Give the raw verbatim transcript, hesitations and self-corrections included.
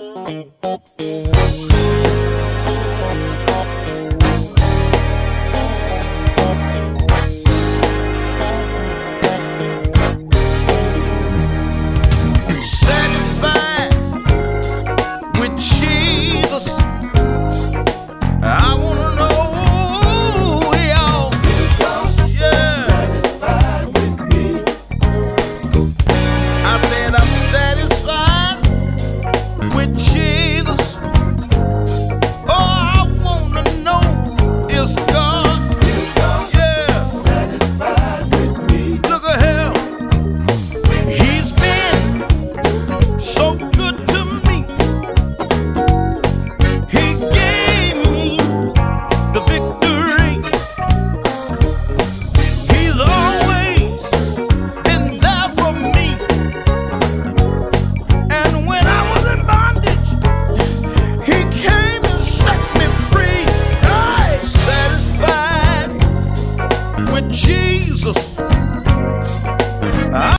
Satisfied with Jesus. I wanna know, y'all. Yeah. Satisfied with me. I said I'm satisfied with Jesus. Oh, I wanna know is God. Yeah. Satisfied with me. Look at him. He's been so good to me. He gave me the victory. He's always been there for me. And when I was in bondage, he came and set me free. Hey, satisfied with Jesus.